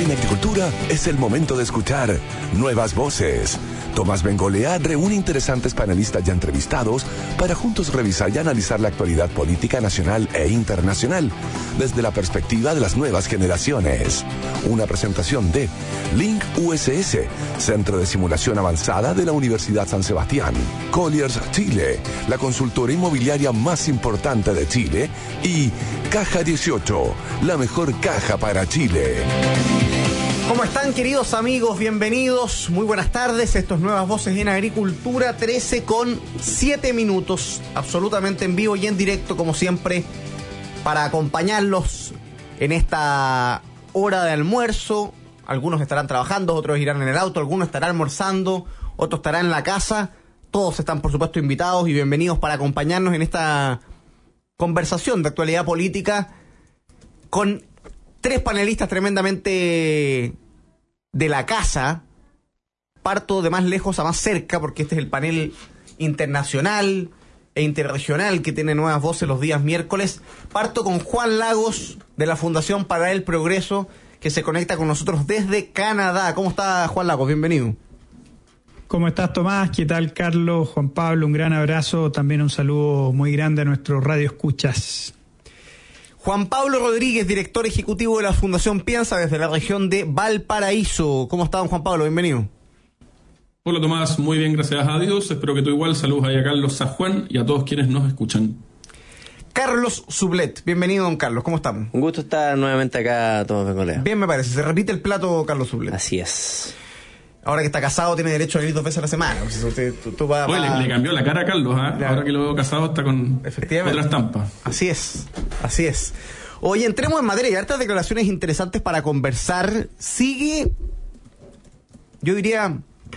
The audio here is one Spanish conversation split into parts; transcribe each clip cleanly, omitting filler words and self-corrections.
en agricultura es el momento de escuchar nuevas voces. Tomás Bengolea reúne interesantes panelistas ya entrevistados para juntos revisar y analizar la actualidad política nacional e internacional desde la perspectiva de las nuevas generaciones. Una presentación de Link USS, Centro de Simulación Avanzada de la Universidad San Sebastián, Colliers Chile, la consultora inmobiliaria más importante de Chile, y Caja 18, la mejor caja para Chile. ¿Cómo están, queridos amigos? Bienvenidos, muy buenas tardes. Esto es Nuevas Voces en Agricultura, 13:07, absolutamente en vivo y en directo, como siempre, para acompañarlos en esta hora de almuerzo. Algunos estarán trabajando, otros irán en el auto, algunos estarán almorzando, otros estarán en la casa. Todos están, por supuesto, invitados y bienvenidos para acompañarnos en esta conversación de actualidad política con tres panelistas tremendamente de la casa. Parto de más lejos a más cerca, porque este es el panel internacional e interregional que tiene Nuevas Voces los días miércoles. Parto con Juan Lagos, de la Fundación para el Progreso, que se conecta con nosotros desde Canadá. ¿Cómo está, Juan Lagos? Bienvenido. ¿Cómo estás, Tomás? ¿Qué tal, Carlos? Juan Pablo, un gran abrazo. También un saludo muy grande a nuestros radioescuchas. Juan Pablo Rodríguez, director ejecutivo de la Fundación Piensa, desde la región de Valparaíso. ¿Cómo está, don Juan Pablo? Bienvenido. Hola, Tomás. Muy bien, gracias a Dios. Espero que tú igual. Saludos ahí a Carlos San Juan y a todos quienes nos escuchan. Carlos Sublet. Bienvenido, don Carlos. ¿Cómo estamos? Un gusto estar nuevamente acá, Tomás Bengolea. Bien, me parece. Se repite el plato, Carlos Sublet. Así es. Ahora que está casado, tiene derecho a venir 2 veces a la semana. Le cambió la cara a Carlos, ¿eh? Ahora que lo veo casado está con otra estampa. Así es. Oye, entremos en materia. Hay hartas declaraciones interesantes para conversar. Sigue, yo diría,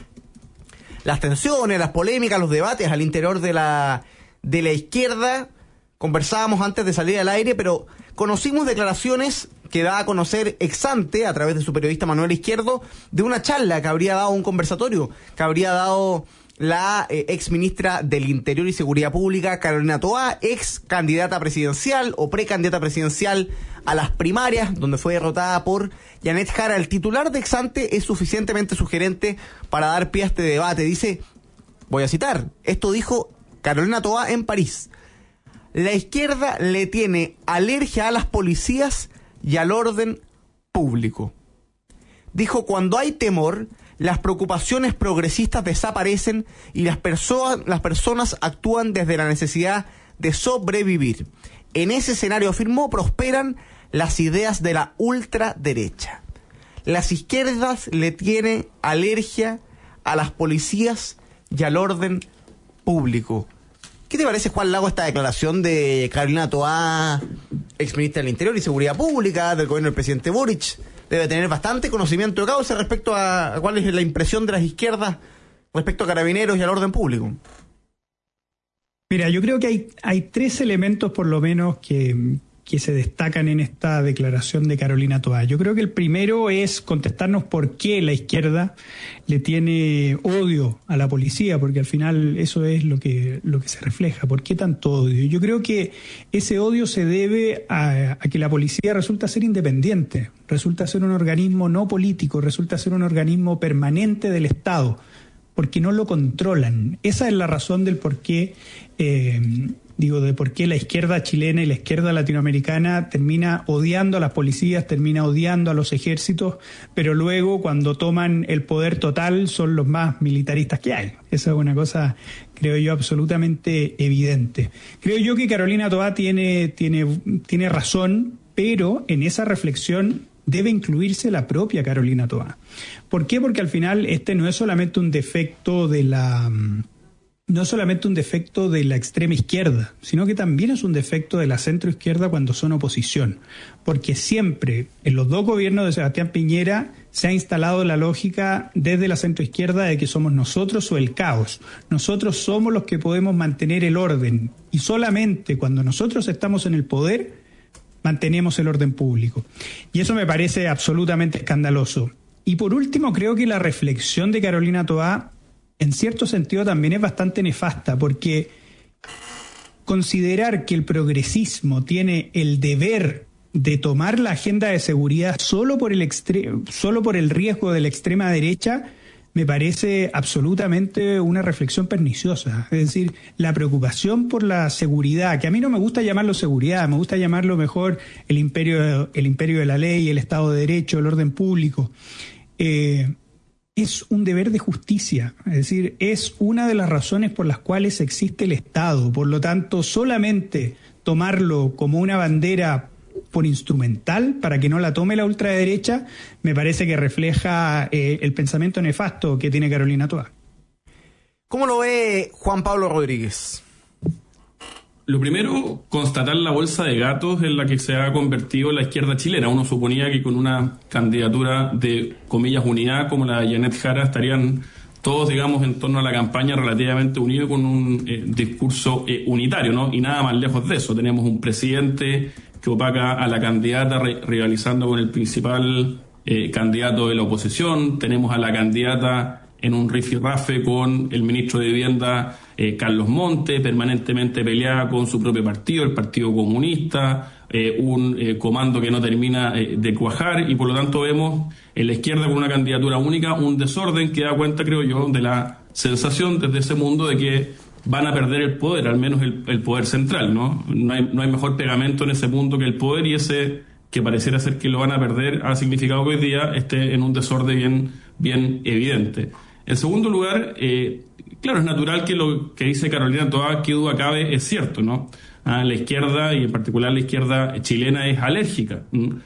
las tensiones, las polémicas, los debates al interior de la izquierda. Conversábamos antes de salir al aire, pero conocimos declaraciones que da a conocer ex ante, a través de su periodista Manuel Izquierdo, de una charla que habría dado, un conversatorio que habría dado la ex ministra del Interior y Seguridad Pública, Carolina Toá, ex candidata presidencial o precandidata presidencial a las primarias, donde fue derrotada por Janet Jara. El titular de ex ante es suficientemente sugerente para dar pie a este debate. Dice, voy a citar, esto dijo Carolina Toá en París: la izquierda le tiene alergia a las policías y al orden público. Dijo, cuando hay temor, las preocupaciones progresistas desaparecen y las personas actúan desde la necesidad de sobrevivir. En ese escenario, afirmó, prosperan las ideas de la ultraderecha. Las izquierdas le tienen alergia a las policías y al orden público. ¿Qué te parece, Juan Lago, esta declaración de Carolina Toá, exministra del Interior y Seguridad Pública del gobierno del presidente Boric? Debe tener bastante conocimiento de causa respecto a cuál es la impresión de las izquierdas respecto a carabineros y al orden público. Mira, yo creo que hay 3 elementos por lo menos que se destacan en esta declaración de Carolina Toá. Yo creo que el primero es contestarnos por qué la izquierda le tiene odio a la policía, porque al final eso es lo que se refleja. ¿Por qué tanto odio? Yo creo que ese odio se debe a que la policía resulta ser independiente, resulta ser un organismo no político, resulta ser un organismo permanente del Estado, porque no lo controlan. Esa es la razón del por qué de por qué la izquierda chilena y la izquierda latinoamericana termina odiando a las policías, termina odiando a los ejércitos, pero luego cuando toman el poder total son los más militaristas que hay. Esa es una cosa, creo yo, absolutamente evidente. Creo yo que Carolina Toá tiene razón, pero en esa reflexión debe incluirse la propia Carolina Toá. ¿Por qué? Porque al final este no es solamente un defecto de la extrema izquierda, sino que también es un defecto de la centroizquierda cuando son oposición, porque siempre en los 2 gobiernos de Sebastián Piñera se ha instalado la lógica desde la centroizquierda de que somos nosotros o el caos. Nosotros somos los que podemos mantener el orden y solamente cuando nosotros estamos en el poder mantenemos el orden público. Y eso me parece absolutamente escandaloso. Y por último, creo que la reflexión de Carolina Toá en cierto sentido también es bastante nefasta, porque considerar que el progresismo tiene el deber de tomar la agenda de seguridad solo por el riesgo de la extrema derecha, me parece absolutamente una reflexión perniciosa. Es decir, la preocupación por la seguridad, que a mí no me gusta llamarlo seguridad, me gusta llamarlo mejor el imperio de la ley, el Estado de Derecho, el orden público, es un deber de justicia. Es decir, es una de las razones por las cuales existe el Estado. Por lo tanto, solamente tomarlo como una bandera por instrumental para que no la tome la ultraderecha, me parece que refleja el pensamiento nefasto que tiene Carolina Toá. ¿Cómo lo ve Juan Pablo Rodríguez? Lo primero, constatar la bolsa de gatos en la que se ha convertido la izquierda chilena. Uno suponía que con una candidatura de, comillas, unidad como la de Janet Jara estarían todos, digamos, en torno a la campaña relativamente unidos con un discurso unitario, ¿no? Y nada más lejos de eso. Tenemos un presidente que opaca a la candidata rivalizando con el principal candidato de la oposición. Tenemos a la candidata en un rifirrafe con el ministro de Vivienda, Carlos Monte, permanentemente peleada con su propio partido, el Partido Comunista, un comando que no termina de cuajar, y por lo tanto vemos en la izquierda con una candidatura única un desorden que da cuenta, creo yo, de la sensación desde ese mundo de que van a perder el poder, al menos el poder central, ¿no? No hay mejor pegamento en ese mundo que el poder, y ese que pareciera ser que lo van a perder ha significado que hoy día esté en un desorden bien evidente. En segundo lugar, claro, es natural que lo que dice Carolina Toá, que duda cabe, es cierto, ¿no? La izquierda, y en particular la izquierda chilena, es alérgica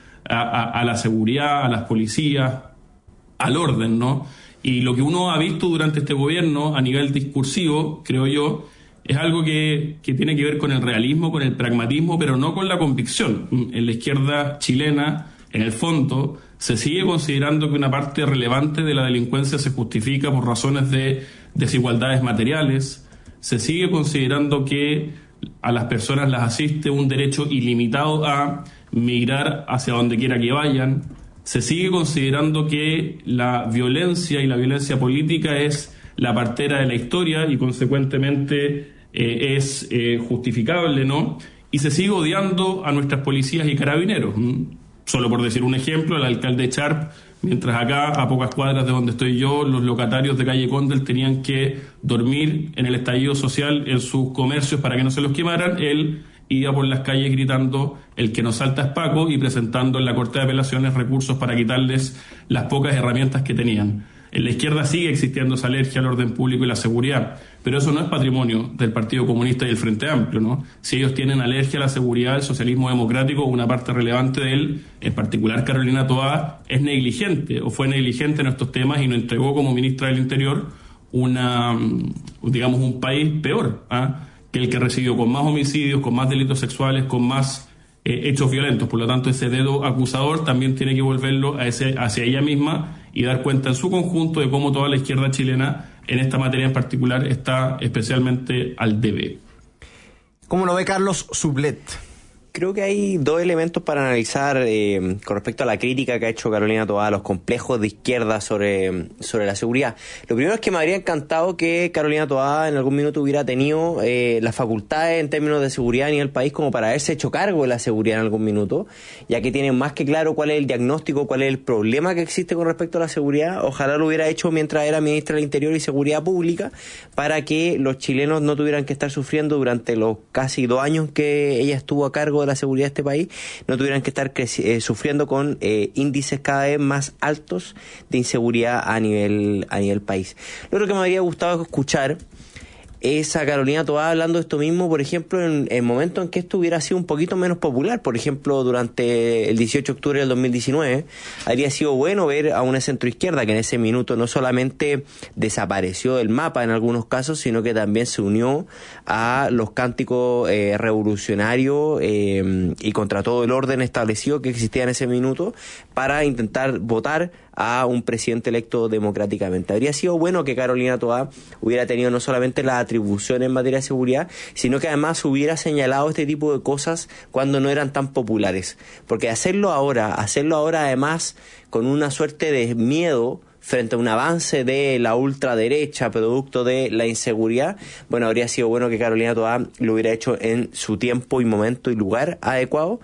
a la seguridad, a las policías, al orden, ¿no? Y lo que uno ha visto durante este gobierno a nivel discursivo, creo yo, es algo que tiene que ver con el realismo, con el pragmatismo, pero no con la convicción. En la izquierda chilena, en el fondo, se sigue considerando que una parte relevante de la delincuencia se justifica por razones de desigualdades materiales. Se sigue considerando que a las personas las asiste un derecho ilimitado a migrar hacia donde quiera que vayan. Se sigue considerando que la violencia y la violencia política es la partera de la historia y consecuentemente es justificable, ¿no? Y se sigue odiando a nuestras policías y carabineros. Solo por decir un ejemplo, el alcalde Charp, mientras acá, a pocas cuadras de donde estoy yo, los locatarios de calle Condel tenían que dormir en el estallido social en sus comercios para que no se los quemaran, él iba por las calles gritando "el que nos salta es Paco" y presentando en la Corte de Apelaciones recursos para quitarles las pocas herramientas que tenían. En la izquierda sigue existiendo esa alergia al orden público y la seguridad, pero eso no es patrimonio del Partido Comunista y del Frente Amplio, ¿no? Si ellos tienen alergia a la seguridad, el socialismo democrático, una parte relevante de él, en particular Carolina Toá, es negligente o fue negligente en estos temas y nos entregó como ministra del Interior un país peor, que el que recibió, con más homicidios, con más delitos sexuales, con más hechos violentos. Por lo tanto, ese dedo acusador también tiene que volverlo hacia ella misma y dar cuenta en su conjunto de cómo toda la izquierda chilena en esta materia en particular está especialmente al debe. ¿Cómo lo ve Carlos Sublet? Creo que hay dos elementos para analizar con respecto a la crítica que ha hecho Carolina Toá a los complejos de izquierda sobre la seguridad. Lo primero es que me habría encantado que Carolina Toá en algún minuto hubiera tenido las facultades en términos de seguridad a nivel país como para haberse hecho cargo de la seguridad en algún minuto, ya que tiene más que claro cuál es el diagnóstico, cuál es el problema que existe con respecto a la seguridad. Ojalá lo hubiera hecho mientras era ministra del Interior y Seguridad Pública, para que los chilenos no tuvieran que estar sufriendo durante los casi 2 años que ella estuvo a cargo de la seguridad de este país, no tuvieran que estar sufriendo con índices cada vez más altos de inseguridad a nivel país. Lo otro que me habría gustado escuchar es a Carolina Toá hablando de esto mismo, por ejemplo, en el momento en que esto hubiera sido un poquito menos popular. Por ejemplo, durante el 18 de octubre del 2019, habría sido bueno ver a una centroizquierda que en ese minuto no solamente desapareció del mapa en algunos casos, sino que también se unió a los cánticos revolucionarios y contra todo el orden establecido que existía en ese minuto para intentar votar a un presidente electo democráticamente. Habría sido bueno que Carolina Toá hubiera tenido no solamente la atribución en materia de seguridad, sino que además hubiera señalado este tipo de cosas cuando no eran tan populares. Porque hacerlo ahora además con una suerte de miedo frente a un avance de la ultraderecha producto de la inseguridad, bueno, habría sido bueno que Carolina Toá lo hubiera hecho en su tiempo y momento y lugar adecuado,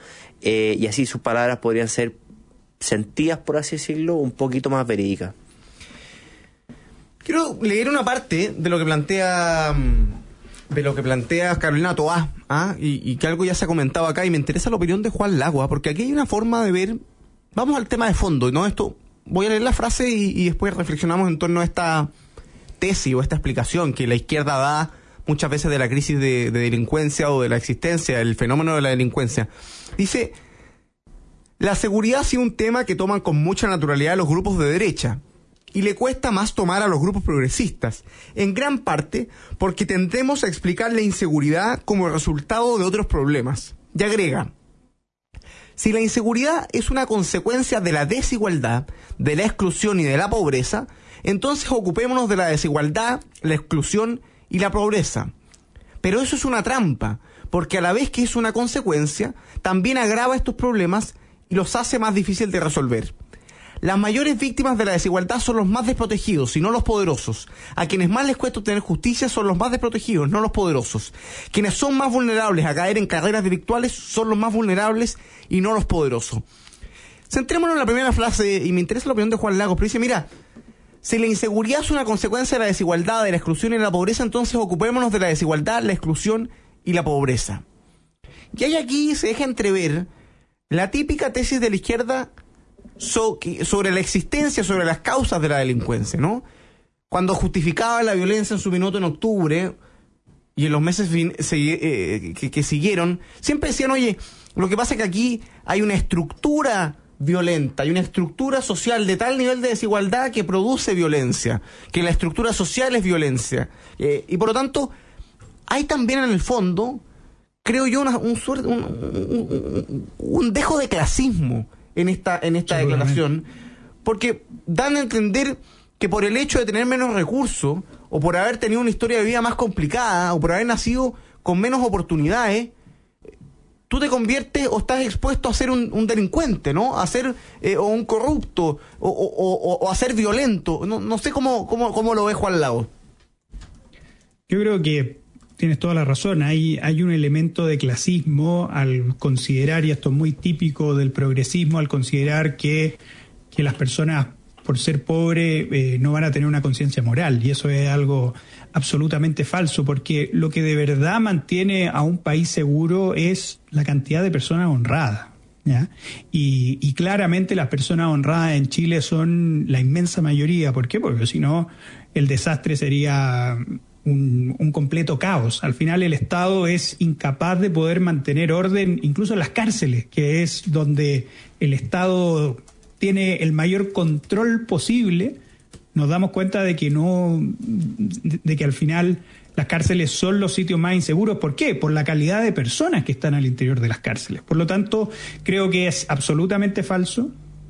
y así sus palabras podrían ser sentidas, por así decirlo, un poquito más verídicas. Quiero leer una parte de lo que plantea Carolina Toá, y que algo ya se ha comentado acá, y me interesa la opinión de Juan Lagua, porque aquí hay una forma de ver. Vamos al tema de fondo, ¿no? Esto, voy a leer la frase y después reflexionamos en torno a esta tesis o esta explicación que la izquierda da muchas veces de la crisis de delincuencia o de la existencia, del fenómeno de la delincuencia. Dice: la seguridad ha sido un tema que toman con mucha naturalidad los grupos de derecha, y le cuesta más tomar a los grupos progresistas, en gran parte porque tendemos a explicar la inseguridad como el resultado de otros problemas. Y agrega: si la inseguridad es una consecuencia de la desigualdad, de la exclusión y de la pobreza, entonces ocupémonos de la desigualdad, la exclusión y la pobreza. Pero eso es una trampa, porque a la vez que es una consecuencia, también agrava estos problemas y los hace más difícil de resolver. Las mayores víctimas de la desigualdad son los más desprotegidos y no los poderosos. A quienes más les cuesta obtener justicia son los más desprotegidos, no los poderosos. Quienes son más vulnerables a caer en carreras delictuales son los más vulnerables y no los poderosos. Centrémonos en la primera frase, y me interesa la opinión de Juan Lagos, pero dice: mira, si la inseguridad es una consecuencia de la desigualdad, de la exclusión y de la pobreza, entonces ocupémonos de la desigualdad, la exclusión y la pobreza. Y ahí aquí se deja entrever la típica tesis de la izquierda sobre la existencia, sobre las causas de la delincuencia, ¿no? Cuando justificaba la violencia en su minuto en octubre y en los meses que siguieron, siempre decían: oye, lo que pasa es que aquí hay una estructura violenta, hay una estructura social de tal nivel de desigualdad que produce violencia, que la estructura social es violencia, y por lo tanto hay también en el fondo, creo yo, un dejo de clasismo en esta declaración, porque dan a entender que por el hecho de tener menos recursos, o por haber tenido una historia de vida más complicada, o por haber nacido con menos oportunidades, tú te conviertes o estás expuesto a ser un delincuente, ¿no? A ser o un corrupto, o a ser violento. No sé cómo lo ve Juan Lagos. Yo creo que tienes toda la razón. Hay un elemento de clasismo al considerar, y esto es muy típico del progresismo, al considerar que las personas, por ser pobres, no van a tener una conciencia moral. Y eso es algo absolutamente falso, porque lo que de verdad mantiene a un país seguro es la cantidad de personas honradas, ¿ya? Y claramente las personas honradas en Chile son la inmensa mayoría. ¿Por qué? Porque si no, el desastre sería un completo caos. Al final el Estado es incapaz de poder mantener orden, incluso en las cárceles, que es donde el Estado tiene el mayor control posible. Nos damos cuenta de que al final las cárceles son los sitios más inseguros. ¿Por qué? Por la calidad de personas que están al interior de las cárceles. Por lo tanto, creo que es absolutamente falso.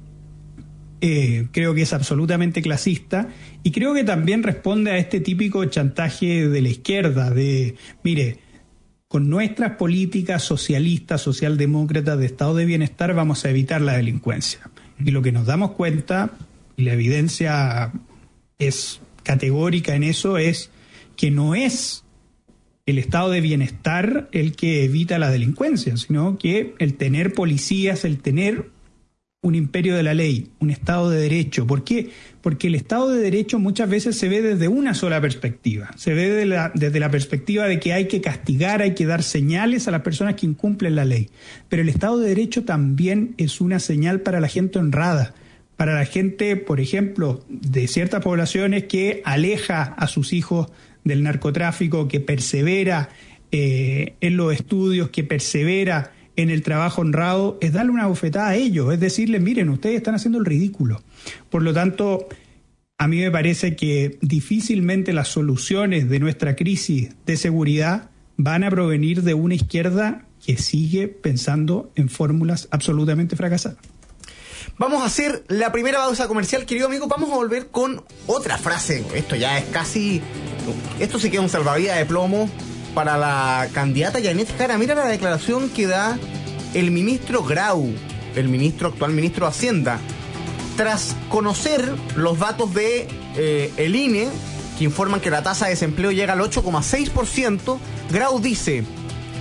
Creo que es absolutamente clasista, y creo que también responde a este típico chantaje de la izquierda de: mire, con nuestras políticas socialistas, socialdemócratas de estado de bienestar vamos a evitar la delincuencia. Y lo que nos damos cuenta, y la evidencia es categórica en eso, es que no es el estado de bienestar el que evita la delincuencia, sino que el tener policías, el tener un imperio de la ley, un Estado de Derecho. ¿Por qué? Porque el Estado de Derecho muchas veces se ve desde una sola perspectiva. Se ve desde la perspectiva de que hay que castigar, hay que dar señales a las personas que incumplen la ley. Pero el Estado de Derecho también es una señal para la gente honrada, para la gente, por ejemplo, de ciertas poblaciones que aleja a sus hijos del narcotráfico, que persevera en los estudios, que persevera en el trabajo honrado, es darle una bofetada a ellos, es decirles: miren, ustedes están haciendo el ridículo. Por lo tanto, a mí me parece que difícilmente las soluciones de nuestra crisis de seguridad van a provenir de una izquierda que sigue pensando en fórmulas absolutamente fracasadas. Vamos a hacer la primera pausa comercial, querido amigo. Vamos a volver con otra frase. Esto ya es casi... Esto sí que es un salvavidas de plomo para la candidata Janet Jara. Mira la declaración que da el ministro Grau, el actual ministro de Hacienda, tras conocer los datos de el INE, que informan que la tasa de desempleo llega al 8,6%. Grau dice: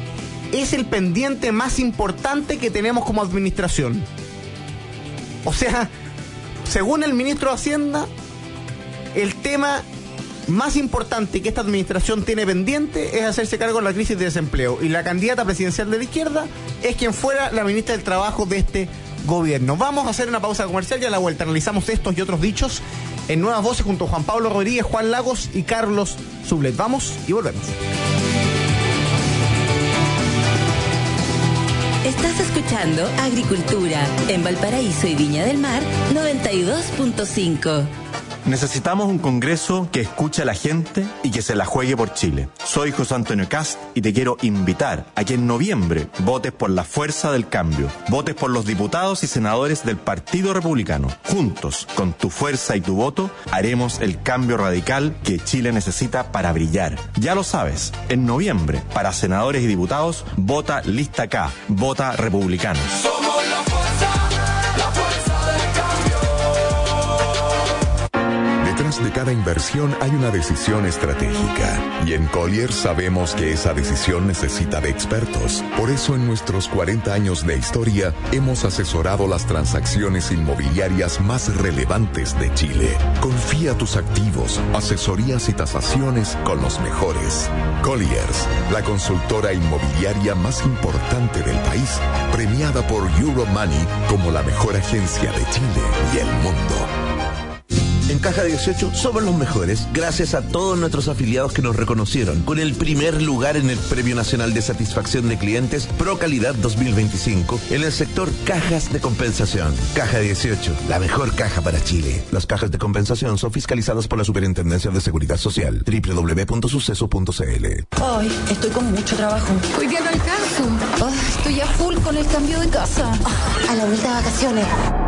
es el pendiente más importante que tenemos como administración. O sea, según el ministro de Hacienda, el tema más importante que esta administración tiene pendiente es hacerse cargo de la crisis de desempleo. Y la candidata presidencial de la izquierda es quien fuera la ministra del Trabajo de este gobierno. Vamos a hacer una pausa comercial y a la vuelta analizamos estos y otros dichos en Nuevas Voces junto a Juan Pablo Rodríguez, Juan Lagos y Carlos Sublet. Vamos y volvemos. Estás escuchando Agricultura en Valparaíso y Viña del Mar 92.5. Necesitamos un Congreso que escuche a la gente y que se la juegue por Chile. Soy José Antonio Cast y te quiero invitar a que en noviembre votes por la fuerza del cambio. Votes por los diputados y senadores del Partido Republicano. Juntos, con tu fuerza y tu voto, haremos el cambio radical que Chile necesita para brillar. Ya lo sabes, en noviembre, para senadores y diputados, vota Lista K, vota Republicano. Somos la fuerza del cambio. Detrás de cada inversión hay una decisión estratégica. Y en Colliers sabemos que esa decisión necesita de expertos. Por eso en nuestros 40 años de historia hemos asesorado las transacciones inmobiliarias más relevantes de Chile. Confía tus activos, asesorías y tasaciones con los mejores. Colliers, la consultora inmobiliaria más importante del país, premiada por Euromoney como la mejor agencia de Chile y el mundo. En Caja 18 somos los mejores gracias a todos nuestros afiliados que nos reconocieron con el primer lugar en el Premio Nacional de Satisfacción de Clientes Pro Calidad 2025 en el sector cajas de compensación. Caja 18, la mejor caja para Chile. Las cajas de compensación son fiscalizadas por la Superintendencia de Seguridad Social. www.suceso.cl. Ay, estoy con mucho trabajo. Hoy día no alcanzo. Estoy a full con el cambio de casa. A la vuelta de vacaciones.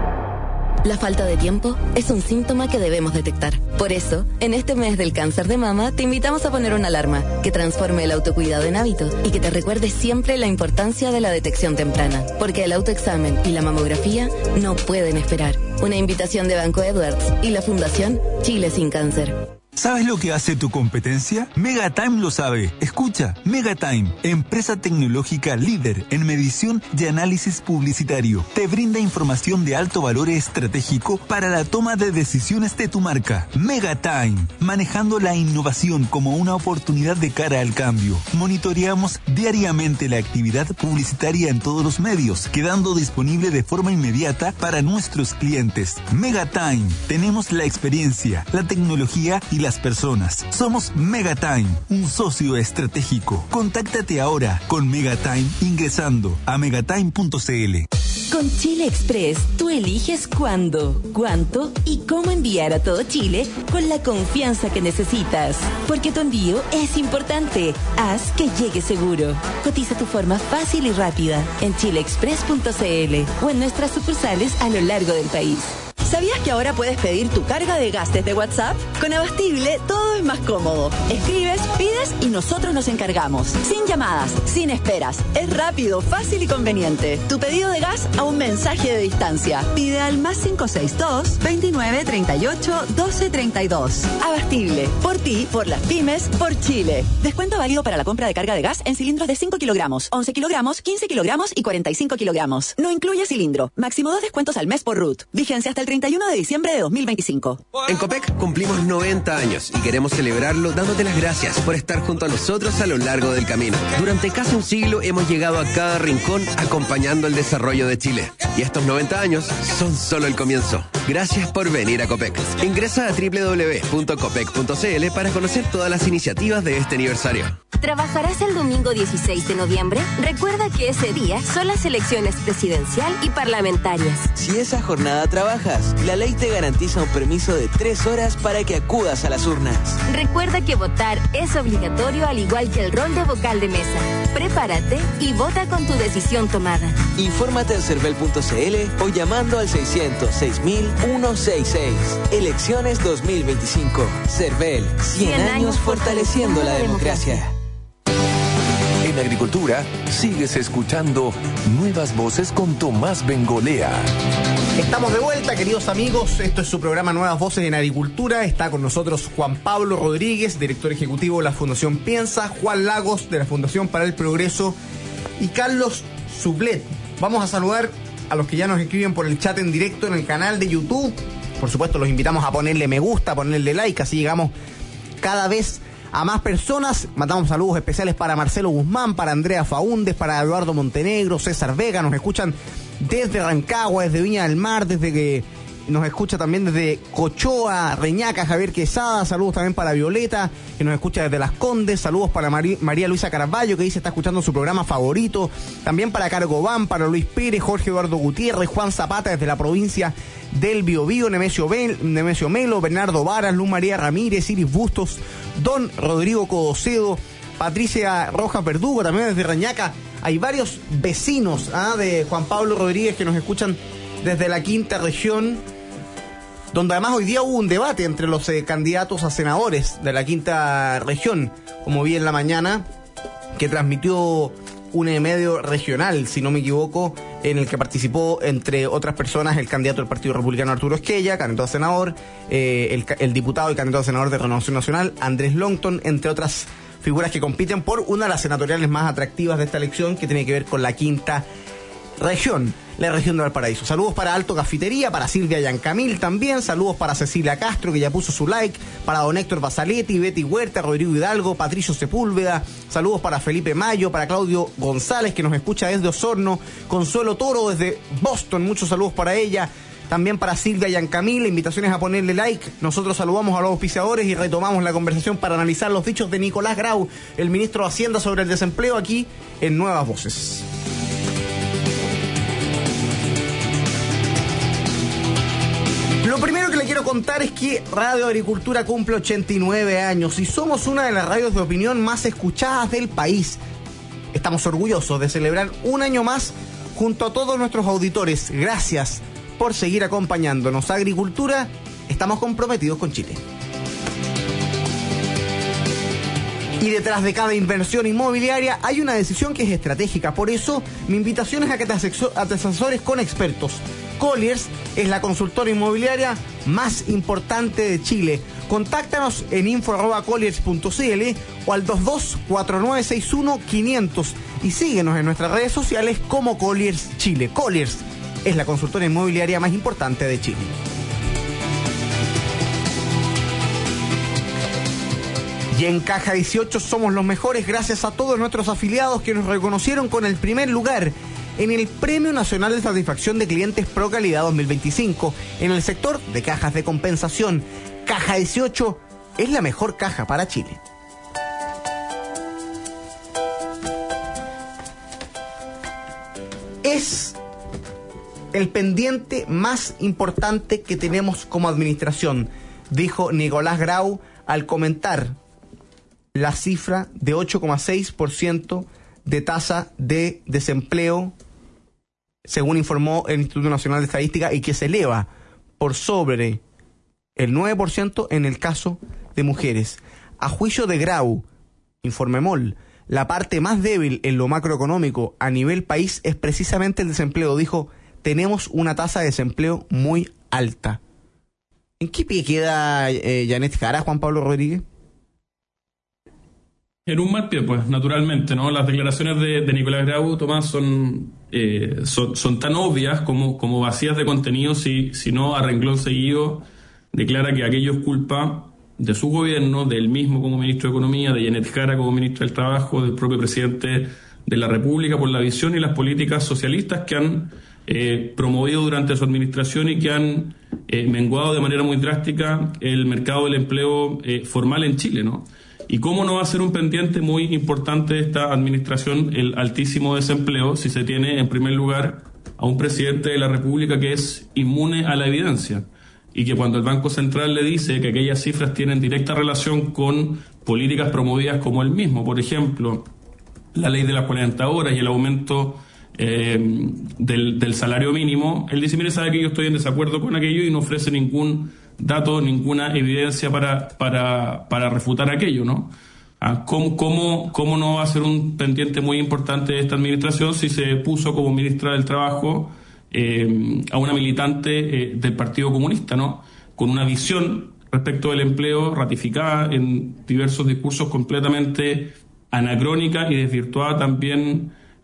La falta de tiempo es un síntoma que debemos detectar. Por eso, en este mes del cáncer de mama, te invitamos a poner una alarma que transforme el autocuidado en hábito y que te recuerde siempre la importancia de la detección temprana. Porque el autoexamen y la mamografía no pueden esperar. Una invitación de Banco Edwards y la Fundación Chile Sin Cáncer. ¿Sabes lo que hace tu competencia? Megatime lo sabe. Escucha, Megatime, empresa tecnológica líder en medición y análisis publicitario. Te brinda información de alto valor estratégico para la toma de decisiones de tu marca. Megatime, manejando la innovación como una oportunidad de cara al cambio. Monitoreamos diariamente la actividad publicitaria en todos los medios, quedando disponible de forma inmediata para nuestros clientes. Megatime, tenemos la experiencia, la tecnología y las personas. Somos Megatime, un socio estratégico. Contáctate ahora con Megatime ingresando a megatime.cl. Con Chile Express, tú eliges cuándo, cuánto y cómo enviar a todo Chile con la confianza que necesitas. Porque tu envío es importante. Haz que llegue seguro. Cotiza tu forma fácil y rápida en chileexpress.cl o en nuestras sucursales a lo largo del país. ¿Sabías que ahora puedes pedir tu carga de gas desde WhatsApp? Con Abastible todo es más cómodo. Escribes, pides y nosotros nos encargamos. Sin llamadas, sin esperas. Es rápido, fácil y conveniente. Tu pedido de gas a un mensaje de distancia. Pide al +562 29 38 12 32. Abastible. Por ti, por las pymes, por Chile. Descuento válido para la compra de carga de gas en cilindros de 5 kilogramos, 11 kilogramos, 15 kilogramos y 45 kilogramos. No incluye cilindro. Máximo 2 descuentos al mes por RUT. Vigencia hasta el 31 de diciembre de 2025. En Copec cumplimos 90 años y queremos celebrarlo dándote las gracias por estar junto a nosotros a lo largo del camino. Durante casi un siglo hemos llegado a cada rincón acompañando el desarrollo de Chile. Y estos 90 años son solo el comienzo. Gracias por venir a Copec. Ingresa a www.copec.cl para conocer todas las iniciativas de este aniversario. ¿Trabajarás el domingo 16 de noviembre? Recuerda que ese día son las elecciones presidencial y parlamentarias. Si esa jornada trabajas, la ley te garantiza un permiso de 3 horas para que acudas a las urnas. Recuerda que votar es obligatorio al igual que el rol de vocal de mesa. Prepárate y vota con tu decisión tomada. Infórmate en cervel.cl o llamando al 600-6000-166. Elecciones 2025. Cervel, 100 años fortaleciendo la democracia. En Agricultura, sigues escuchando Nuevas Voces con Tomás Bengolea. Estamos de vuelta, queridos amigos. Esto es su programa Nuevas Voces en Agricultura. Está con nosotros Juan Pablo Rodríguez, director ejecutivo de la Fundación Piensa, Juan Lagos, de la Fundación para el Progreso, y Carlos Sublet. Vamos a saludar a los que ya nos escriben por el chat en directo en el canal de YouTube. Por supuesto, los invitamos a ponerle me gusta, a ponerle like, así llegamos cada vez a más personas. Mandamos saludos especiales para Marcelo Guzmán, para Andrea Faúndez, para Eduardo Montenegro, César Vega. Nos escuchan desde Rancagua, desde Viña del Mar, desde que nos escucha también desde Cochoa, Reñaca, Javier Quesada. Saludos también para Violeta, que nos escucha desde Las Condes. Saludos para María Luisa Caraballo, que dice está escuchando su programa favorito. También para Cargobán, para Luis Pérez, Jorge Eduardo Gutiérrez, Juan Zapata desde la provincia del Biobío, Nemesio Melo, Bernardo Varas, Luz María Ramírez, Iris Bustos, Don Rodrigo Codocedo, Patricia Rojas Verdugo, también desde Reñaca. Hay varios vecinos de Juan Pablo Rodríguez que nos escuchan desde la quinta región, donde además hoy día hubo un debate entre los candidatos a senadores de la quinta región, como vi en la mañana, que transmitió un medio regional, si no me equivoco, en el que participó, entre otras personas, el candidato del Partido Republicano Arturo Esquella, candidato a senador, el diputado y candidato a senador de Renovación Nacional, Andrés Longton, entre otras figuras que compiten por una de las senatoriales más atractivas de esta elección, que tiene que ver con la quinta región, la región de Valparaíso. Saludos para Alto Cafetería, para Silvia Yancamil también, saludos para Cecilia Castro, que ya puso su like, para don Héctor Basaletti, Betty Huerta, Rodrigo Hidalgo, Patricio Sepúlveda, saludos para Felipe Mayo, para Claudio González, que nos escucha desde Osorno, Consuelo Toro desde Boston, muchos saludos para ella, también para Silvia Yancamil, invitaciones a ponerle like. Nosotros saludamos a los auspiciadores y retomamos la conversación para analizar los dichos de Nicolás Grau, el ministro de Hacienda, sobre el desempleo, aquí en Nuevas Voces. Lo primero que le quiero contar es que Radio Agricultura cumple 89 años y somos una de las radios de opinión más escuchadas del país. Estamos orgullosos de celebrar un año más junto a todos nuestros auditores. Gracias por seguir acompañándonos. Agricultura, estamos comprometidos con Chile. Y detrás de cada inversión inmobiliaria hay una decisión que es estratégica. Por eso, mi invitación es a que te asesores con expertos. Colliers es la consultora inmobiliaria más importante de Chile. Contáctanos en info@colliers.cl o al 224961-500 y síguenos en nuestras redes sociales como Colliers Chile. Colliers es la consultora inmobiliaria más importante de Chile. Y en Caja 18 somos los mejores gracias a todos nuestros afiliados que nos reconocieron con el primer lugar en el Premio Nacional de Satisfacción de Clientes Pro Calidad 2025 en el sector de cajas de compensación. Caja 18 es la mejor caja para Chile. Es el pendiente más importante que tenemos como administración, dijo Nicolás Grau al comentar la cifra de 8,6% de tasa de desempleo, según informó el Instituto Nacional de Estadística, y que se eleva por sobre el 9% en el caso de mujeres. A juicio de Grau, informe MOL, la parte más débil en lo macroeconómico a nivel país es precisamente el desempleo. Dijo, tenemos una tasa de desempleo muy alta. ¿En qué pie queda Janet Jara, Juan Pablo Rodríguez? En un mal pie, pues, naturalmente, ¿no? Las declaraciones de Nicolás Grau, Tomás, son tan obvias como vacías de contenido si no, a renglón seguido, declara que aquello es culpa de su gobierno, del mismo como ministro de Economía, de Janet Jara como ministro del Trabajo, del propio presidente de la República, por la visión y las políticas socialistas que han promovido durante su administración y que han menguado de manera muy drástica el mercado del empleo formal en Chile, ¿no? Y cómo no va a ser un pendiente muy importante de esta administración el altísimo desempleo si se tiene en primer lugar a un presidente de la República que es inmune a la evidencia y que cuando el Banco Central le dice que aquellas cifras tienen directa relación con políticas promovidas como el mismo, por ejemplo, la ley de las 40 horas y el aumento del salario mínimo, él dice, mire, sabe que yo estoy en desacuerdo con aquello y no ofrece ningún dato, ninguna evidencia para refutar aquello, ¿no? ¿Cómo no va a ser un pendiente muy importante de esta administración si se puso como ministra del Trabajo a una militante del Partido Comunista, ¿no? Con una visión respecto del empleo ratificada en diversos discursos completamente anacrónica y desvirtuada también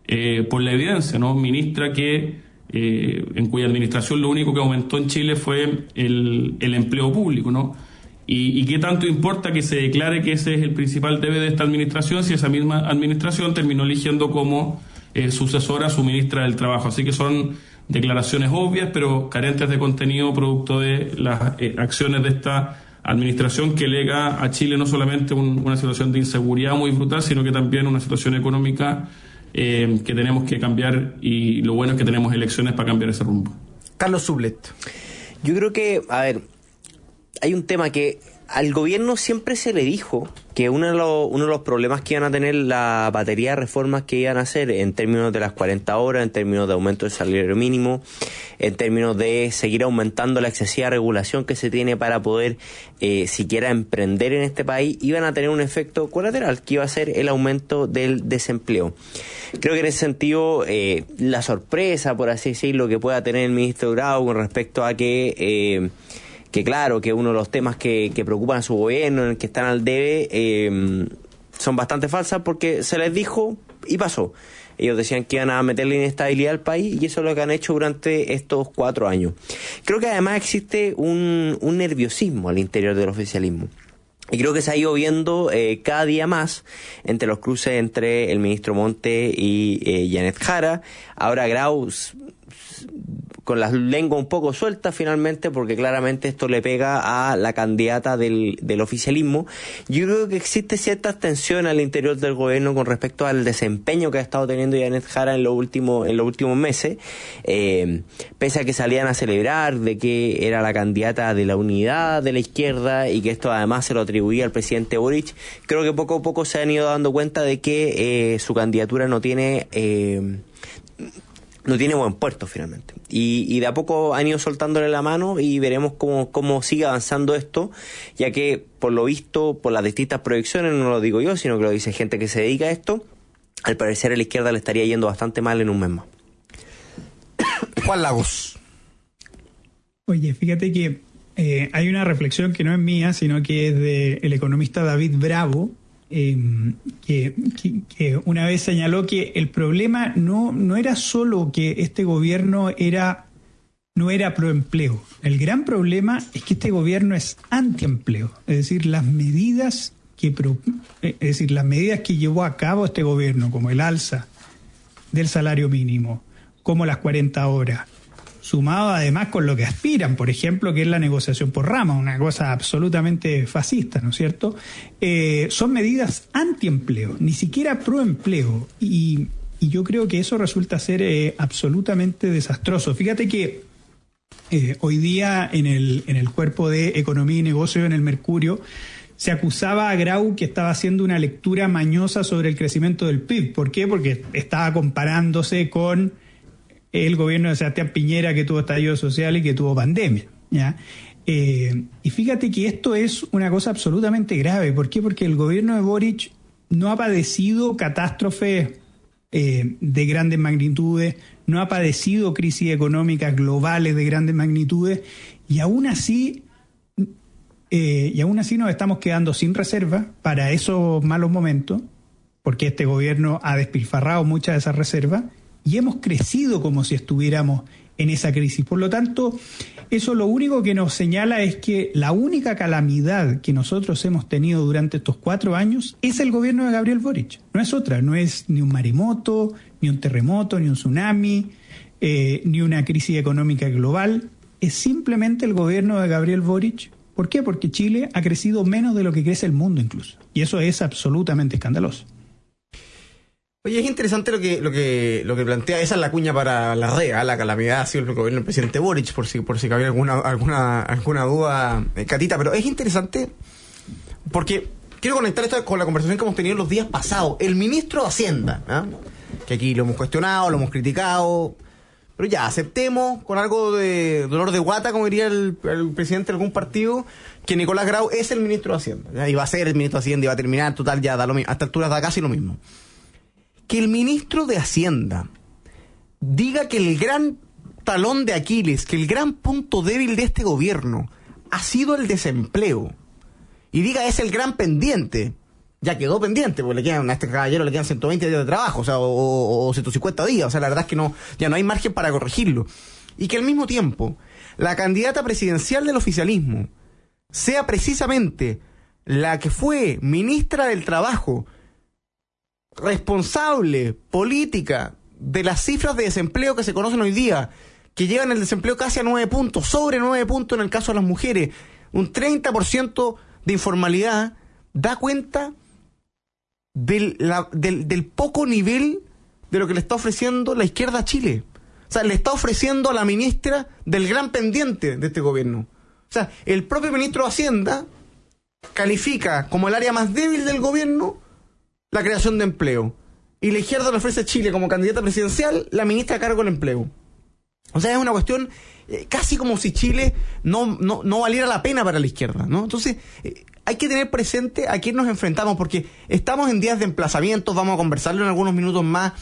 por la evidencia, ¿no? Ministra en cuya administración lo único que aumentó en Chile fue el empleo público, ¿no? ¿Y qué tanto importa que se declare que ese es el principal debe de esta administración si esa misma administración terminó eligiendo como sucesora a su ministra del Trabajo? Así que son declaraciones obvias, pero carentes de contenido, producto de las acciones de esta administración que lega a Chile no solamente una situación de inseguridad muy brutal, sino que también una situación económica que tenemos que cambiar, y lo bueno es que tenemos elecciones para cambiar ese rumbo. Carlos Sublet. Yo creo que, hay un tema que al gobierno siempre se le dijo que uno de los problemas que iban a tener la batería de reformas que iban a hacer en términos de las 40 horas, en términos de aumento del salario mínimo, en términos de seguir aumentando la excesiva regulación que se tiene para poder siquiera emprender en este país, iban a tener un efecto colateral que iba a ser el aumento del desempleo. Creo que en ese sentido la sorpresa, por así decirlo, que pueda tener el ministro Grau con respecto a que claro, que uno de los temas que preocupan a su gobierno, en el que están al debe, son bastante falsas, porque se les dijo y pasó. Ellos decían que iban a meterle inestabilidad al país, y eso es lo que han hecho durante estos 4 años. Creo que además existe un nerviosismo al interior del oficialismo. Y creo que se ha ido viendo cada día más entre los cruces entre el ministro Monte y Janet Jara. Ahora Grau con la lengua un poco suelta finalmente, porque claramente esto le pega a la candidata del oficialismo. Yo creo que existe cierta tensión al interior del gobierno con respecto al desempeño que ha estado teniendo Janet Jara en los últimos meses, pese a que salían a celebrar de que era la candidata de la unidad de la izquierda y que esto además se lo atribuía al presidente Boric. Creo que poco a poco se han ido dando cuenta de que su candidatura no tiene buen puerto finalmente, y de a poco han ido soltándole la mano, y veremos cómo sigue avanzando esto, ya que por lo visto, por las distintas proyecciones, no lo digo yo, sino que lo dice gente que se dedica a esto, al parecer a la izquierda le estaría yendo bastante mal en un mes más. Juan Lagos. Oye, fíjate que hay una reflexión que no es mía, sino que es del economista David Bravo, que una vez señaló que el problema no era solo que este gobierno no era proempleo. El gran problema es que este gobierno es antiempleo. Es decir, las medidas que llevó a cabo este gobierno, como el alza del salario mínimo, como las 40 horas, sumado además con lo que aspiran, por ejemplo, que es la negociación por rama, una cosa absolutamente fascista, ¿no es cierto? Son medidas antiempleo, ni siquiera proempleo, y yo creo que eso resulta ser absolutamente desastroso. Fíjate que hoy día en el cuerpo de Economía y Negocio, en el Mercurio, se acusaba a Grau que estaba haciendo una lectura mañosa sobre el crecimiento del PIB. ¿Por qué? Porque estaba comparándose con el gobierno de Sebastián Piñera, que tuvo estallido social y que tuvo pandemia, ¿ya? Y fíjate que esto es una cosa absolutamente grave. ¿Por qué? Porque el gobierno de Boric no ha padecido catástrofes de grandes magnitudes, no ha padecido crisis económicas globales de grandes magnitudes, y aún así nos estamos quedando sin reservas para esos malos momentos, porque este gobierno ha despilfarrado muchas de esas reservas, y hemos crecido como si estuviéramos en esa crisis. Por lo tanto, eso lo único que nos señala es que la única calamidad que nosotros hemos tenido durante estos 4 años es el gobierno de Gabriel Boric. No es otra, no es ni un maremoto, ni un terremoto, ni un tsunami, ni una crisis económica global. Es simplemente el gobierno de Gabriel Boric. ¿Por qué? Porque Chile ha crecido menos de lo que crece el mundo incluso. Y eso es absolutamente escandaloso. Oye, es interesante lo que plantea. Esa es la cuña para la REA. La calamidad ha sido el gobierno del presidente Boric, por si cabía alguna duda, Catita. Pero es interesante porque quiero conectar esto con la conversación que hemos tenido los días pasados. El ministro de Hacienda, que aquí lo hemos cuestionado, lo hemos criticado, pero ya aceptemos con algo de dolor de guata, como diría el presidente de algún partido, que Nicolás Grau es el ministro de Hacienda, ¿ya? Y va a ser el ministro de Hacienda y va a terminar, total, ya da lo mismo. A esta altura da casi lo mismo. Que el ministro de Hacienda diga que el gran talón de Aquiles, que el gran punto débil de este gobierno ha sido el desempleo, y diga es el gran pendiente, ya quedó pendiente, porque a este caballero le quedan 120 días de trabajo, o sea, o 150 días, o sea, la verdad es que ya no hay margen para corregirlo. Y que al mismo tiempo, la candidata presidencial del oficialismo sea precisamente la que fue ministra del Trabajo, responsable política de las cifras de desempleo que se conocen hoy día, que llevan el desempleo casi a 9 puntos, sobre 9 puntos en el caso de las mujeres, un 30% de informalidad, da cuenta del poco nivel de lo que le está ofreciendo la izquierda a Chile. O sea, le está ofreciendo a la ministra del gran pendiente de este gobierno. O sea, el propio ministro de Hacienda califica como el área más débil del gobierno la creación de empleo. Y la izquierda le ofrece a Chile como candidata presidencial la ministra a cargo del empleo. O sea, es una cuestión casi como si Chile no valiera la pena para la izquierda, ¿no? Entonces, hay que tener presente a quién nos enfrentamos, porque estamos en días de emplazamientos, vamos a conversarlo en algunos minutos más,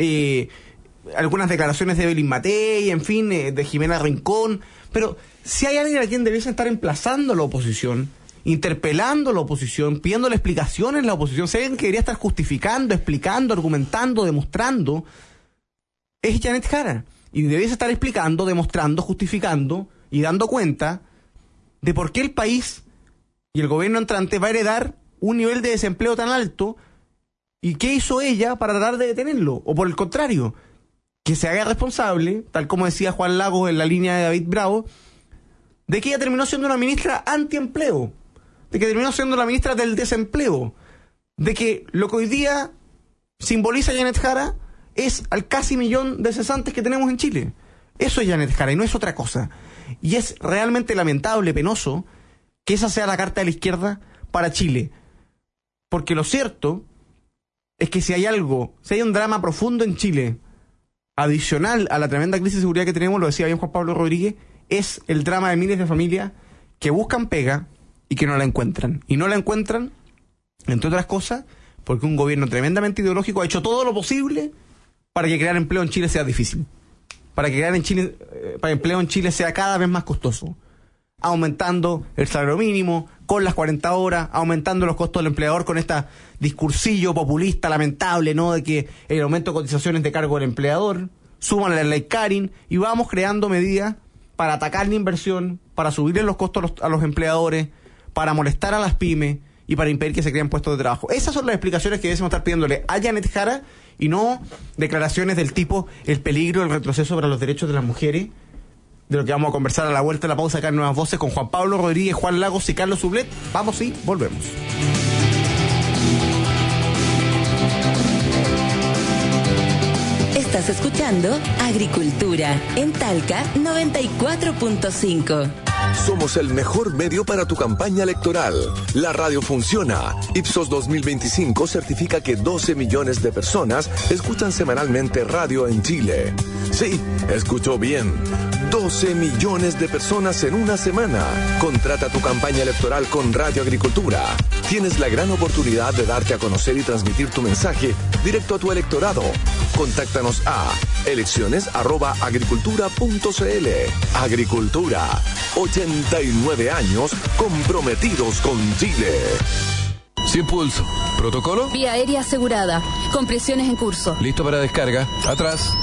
algunas declaraciones de Evelyn Matei, en fin, de Jimena Rincón, pero si hay alguien a quien debiese estar emplazando la oposición, interpelando a la oposición, pidiéndole explicaciones a la oposición, si hay alguien que debería estar justificando, explicando, argumentando, demostrando, es Janet Jara. Y debiese estar explicando, demostrando, justificando y dando cuenta de por qué el país y el gobierno entrante va a heredar un nivel de desempleo tan alto y qué hizo ella para tratar de detenerlo. O por el contrario, que se haga responsable, tal como decía Juan Lagos en la línea de David Bravo, de que ella terminó siendo una ministra antiempleo, de que terminó siendo la ministra del desempleo, de que lo que hoy día simboliza Janet Jara es al casi 1 millón de cesantes que tenemos en Chile. Eso es Janet Jara y no es otra cosa. Y es realmente lamentable, penoso, que esa sea la carta de la izquierda para Chile. Porque lo cierto es que si hay un drama profundo en Chile, adicional a la tremenda crisis de seguridad que tenemos, lo decía bien Juan Pablo Rodríguez, es el drama de miles de familias que buscan pega y que no la encuentran. Y no la encuentran, entre otras cosas, porque un gobierno tremendamente ideológico ha hecho todo lo posible para que crear empleo en Chile sea difícil, para que crear empleo en Chile sea cada vez más costoso, aumentando el salario mínimo con las 40 horas, aumentando los costos del empleador con este discursillo populista lamentable, ¿no?, de que el aumento de cotizaciones de cargo del empleador, súmanle la ley Karin, y vamos creando medidas para atacar la inversión, para subirle los costos a los empleadores, para molestar a las pymes y para impedir que se creen puestos de trabajo. Esas son las explicaciones que debemos estar pidiéndole a Janet Jara y no declaraciones del tipo el peligro, el retroceso para los derechos de las mujeres, de lo que vamos a conversar a la vuelta de la pausa acá en Nuevas Voces con Juan Pablo Rodríguez, Juan Lagos y Carlos Sublet. Vamos y volvemos. Estás escuchando Agricultura en Talca 94.5. Somos el mejor medio para tu campaña electoral. La radio funciona. Ipsos 2025 certifica que 12 millones de personas escuchan semanalmente radio en Chile. Sí, escuchó bien. 12 millones de personas en una semana. Contrata tu campaña electoral con Radio Agricultura. Tienes la gran oportunidad de darte a conocer y transmitir tu mensaje directo a tu electorado. Contáctanos a elecciones@agricultura.cl. Agricultura, 89 años comprometidos con Chile. Sin pulso. ¿Protocolo? Vía aérea asegurada. Compresiones en curso. Listo para descarga. Atrás.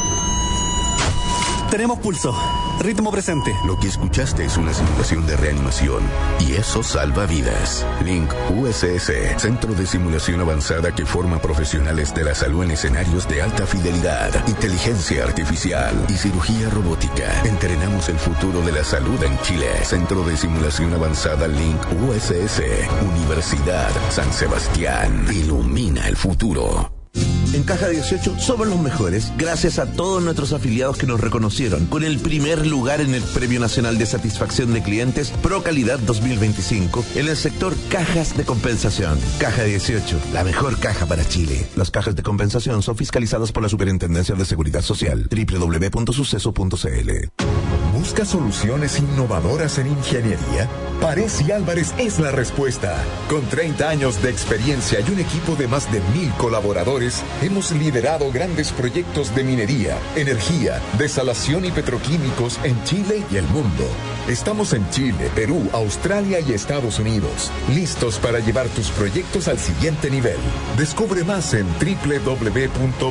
Tenemos pulso. Ritmo presente. Lo que escuchaste es una simulación de reanimación y eso salva vidas. Link USS, centro de simulación avanzada que forma profesionales de la salud en escenarios de alta fidelidad, inteligencia artificial y cirugía robótica. Entrenamos el futuro de la salud en Chile. Centro de simulación avanzada Link USS, Universidad San Sebastián. Ilumina el futuro. En Caja 18 somos los mejores gracias a todos nuestros afiliados que nos reconocieron con el primer lugar en el Premio Nacional de Satisfacción de Clientes Pro Calidad 2025 en el sector cajas de compensación. Caja 18, la mejor caja para Chile. Las cajas de compensación son fiscalizadas por la Superintendencia de Seguridad Social. www.suceso.cl. ¿Busca soluciones innovadoras en ingeniería? Parés y Álvarez es la respuesta. Con 30 años de experiencia y un equipo de más de 1,000 colaboradores, hemos liderado grandes proyectos de minería, energía, desalación y petroquímicos en Chile y el mundo. Estamos en Chile, Perú, Australia y Estados Unidos, listos para llevar tus proyectos al siguiente nivel. Descubre más en www.pya.cl.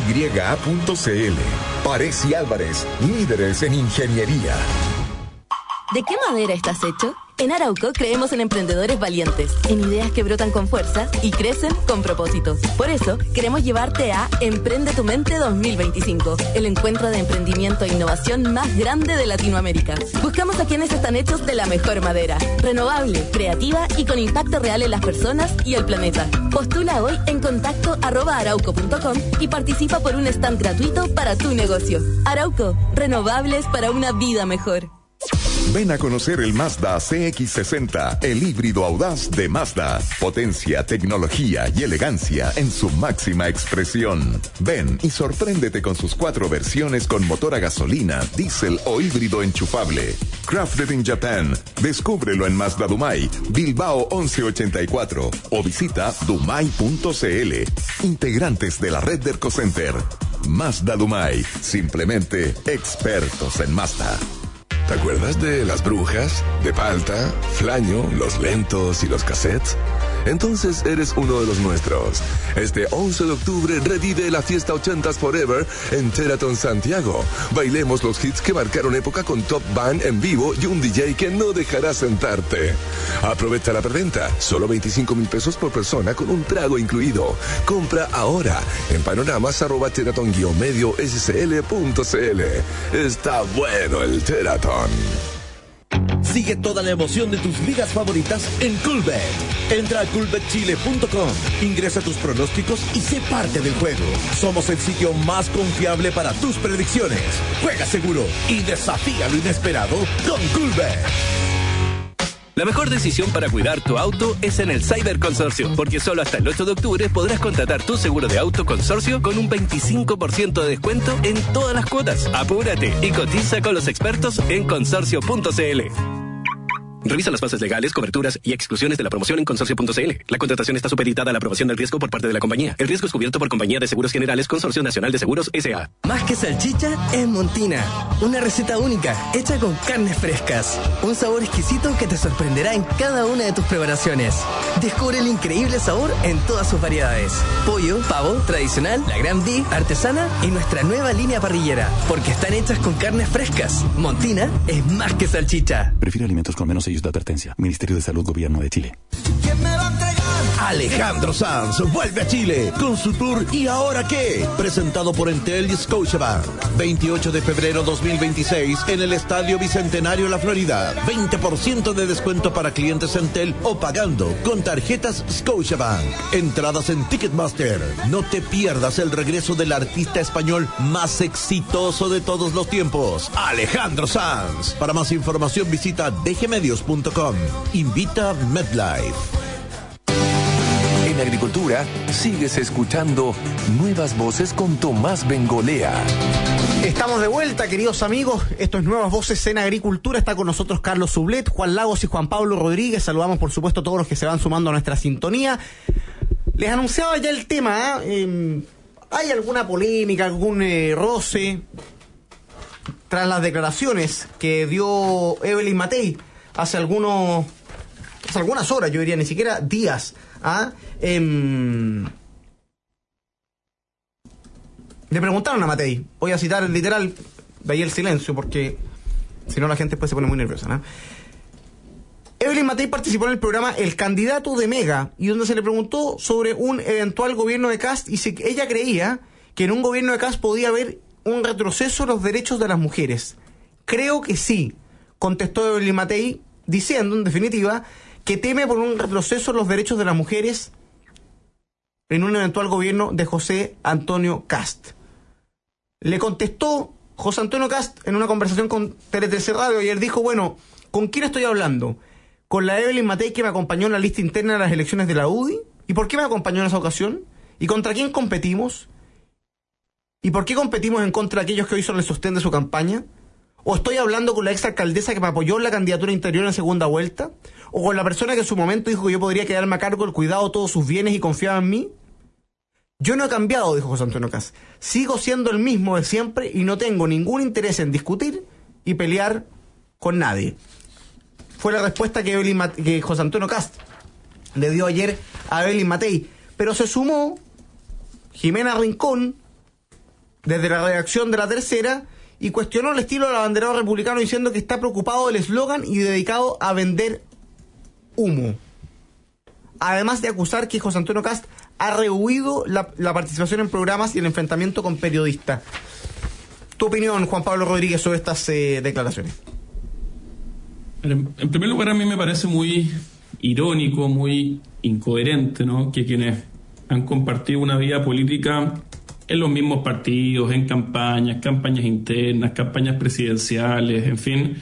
Parés y Álvarez, líderes en ingeniería. ¿De qué madera estás hecho? En Arauco creemos en emprendedores valientes, en ideas que brotan con fuerza y crecen con propósitos. Por eso, queremos llevarte a Emprende tu Mente 2025, el encuentro de emprendimiento e innovación más grande de Latinoamérica. Buscamos a quienes están hechos de la mejor madera, renovable, creativa y con impacto real en las personas y el planeta. Postula hoy en contacto@arauco.com y participa por un stand gratuito para tu negocio. Arauco, renovables para una vida mejor. Ven a conocer el Mazda CX-60, el híbrido audaz de Mazda. Potencia, tecnología y elegancia en su máxima expresión. Ven y sorpréndete con sus 4 versiones con motor a gasolina, diésel o híbrido enchufable. Crafted in Japan. Descúbrelo en Mazda Dumai, Bilbao 1184 o visita dumai.cl. Integrantes de la red de Ercocenter. Mazda Dumai, simplemente expertos en Mazda. ¿Te acuerdas de las brujas, de Palta, Flaño, los lentos y los cassettes? Entonces eres uno de los nuestros. Este 11 de octubre revive la fiesta 80s Forever en Sheraton Santiago. Bailemos los hits que marcaron época con Top Band en vivo y un DJ que no dejará sentarte. Aprovecha la preventa, solo 25,000 pesos por persona con un trago incluido. Compra ahora en panoramas@sheraton-medio-scl.cl. Está bueno el Sheraton. Sigue toda la emoción de tus ligas favoritas en Coolbet. Entra a coolbetchile.com, ingresa tus pronósticos y sé parte del juego. Somos el sitio más confiable para tus predicciones. Juega seguro y desafía lo inesperado con Coolbet. La mejor decisión para cuidar tu auto es en el Cyber Consorcio, porque solo hasta el 8 de octubre podrás contratar tu seguro de auto consorcio con un 25% de descuento en todas las cuotas. Apúrate y cotiza con los expertos en consorcio.cl. Revisa las bases legales, coberturas y exclusiones de la promoción en consorcio.cl. La contratación está supeditada a la aprobación del riesgo por parte de la compañía. El riesgo es cubierto por Compañía de Seguros Generales Consorcio Nacional de Seguros S.A. Más que salchicha, es Montina. Una receta única, hecha con carnes frescas. Un sabor exquisito que te sorprenderá en cada una de tus preparaciones. Descubre el increíble sabor en todas sus variedades. Pollo, pavo, tradicional, la Gran B, artesana y nuestra nueva línea parrillera. Porque están hechas con carnes frescas. Montina es más que salchicha. Prefiere alimentos con menos sellos de advertencia. Ministerio de Salud, Gobierno de Chile. Alejandro Sanz vuelve a Chile con su tour ¿Y ahora qué? Presentado por Entel y Scotiabank. 28 de febrero 2026 en el Estadio Bicentenario La Florida. 20% de descuento para clientes Entel o pagando con tarjetas Scotiabank. Entradas en Ticketmaster. No te pierdas el regreso del artista español más exitoso de todos los tiempos, Alejandro Sanz. Para más información visita dgmedios.com. Invita MedLife. En agricultura, sigues escuchando Nuevas Voces con Tomás Bengolea. Estamos de vuelta, queridos amigos. Esto es Nuevas Voces en Agricultura. Está con nosotros Carlos Sublet, Juan Lagos y Juan Pablo Rodríguez. Saludamos, por supuesto, a todos los que se van sumando a nuestra sintonía. Les anunciaba ya el tema. ¿Hay alguna polémica, algún roce tras las declaraciones que dio Evelyn Matei hace algunas horas, yo diría, ni siquiera días? Le preguntaron a Matei, voy a citar literal, de ahí el silencio, porque si no la gente después se pone muy nerviosa, ¿no? Evelyn Matei participó en el programa El Candidato de Mega, y donde se le preguntó sobre un eventual gobierno de Kast, y ella creía que en un gobierno de Kast podía haber un retroceso en los derechos de las mujeres. Creo que sí, contestó Evelyn Matei, diciendo, en definitiva, que teme por un retroceso en los derechos de las mujeres en un eventual gobierno de José Antonio Kast. Le contestó José Antonio Kast en una conversación con Tele 13 Radio, y él dijo, bueno, ¿con quién estoy hablando? ¿Con la Evelyn Matei que me acompañó en la lista interna de las elecciones de la UDI? ¿Y por qué me acompañó en esa ocasión? ¿Y contra quién competimos? ¿Y por qué competimos en contra de aquellos que hoy son el sostén de su campaña? ¿O estoy hablando con la exalcaldesa que me apoyó en la candidatura interior en segunda vuelta? ¿O con la persona que en su momento dijo que yo podría quedarme a cargo del cuidado de todos sus bienes y confiaba en mí? Yo no he cambiado, dijo José Antonio Kast. Sigo siendo el mismo de siempre y no tengo ningún interés en discutir y pelear con nadie. Fue la respuesta que José Antonio Kast le dio ayer a Evelyn Matei. Pero se sumó Jimena Rincón desde la redacción de La Tercera y cuestionó el estilo del abanderado republicano diciendo que está preocupado del eslogan y dedicado a vender humo. Además de acusar que José Antonio Kast ha rehuido la participación en programas y el enfrentamiento con periodistas. Tu opinión, Juan Pablo Rodríguez, sobre estas declaraciones. En primer lugar, a mí me parece muy irónico, muy incoherente, ¿no?, que quienes han compartido una vida política en los mismos partidos, en campañas internas, campañas presidenciales, en fin,